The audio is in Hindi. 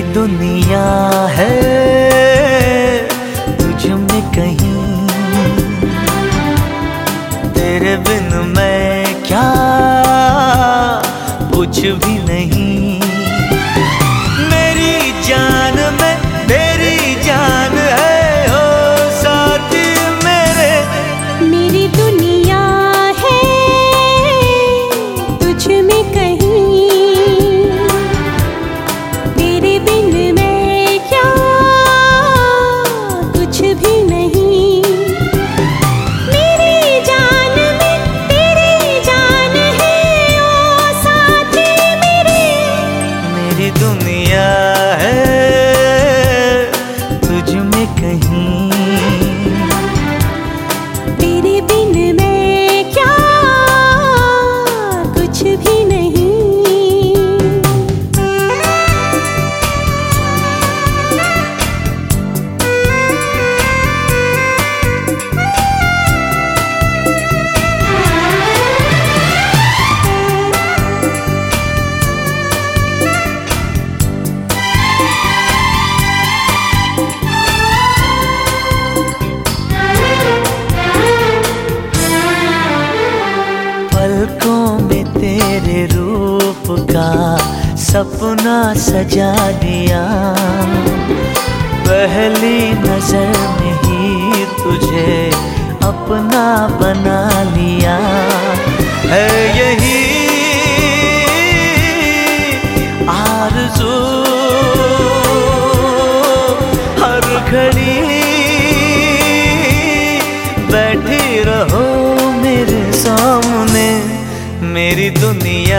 दुनिया है तुझ में कहीं, तेरे बिन मैं क्या कुछ भी नहीं। मेरी जान में तेरी जान है ओ साथी मेरे। मेरी दुनिया है तुझ में कहीं, तेरे बिन मैं क्या कुछ भी नहीं। मेरी जान में तेरी जान है ओ साथी मेरे। मेरी दुनिया है तुझ में कहीं, तेरे बिन मैं क्या कुछ भी नहीं। पलकों में तेरे रूप का सपना सजा दिया, पहली नजर में ही तुझे अपना बना लिया। है यही आरज़ू हर घड़ी बैठी रहो मेरे सामने। मेरी दुनिया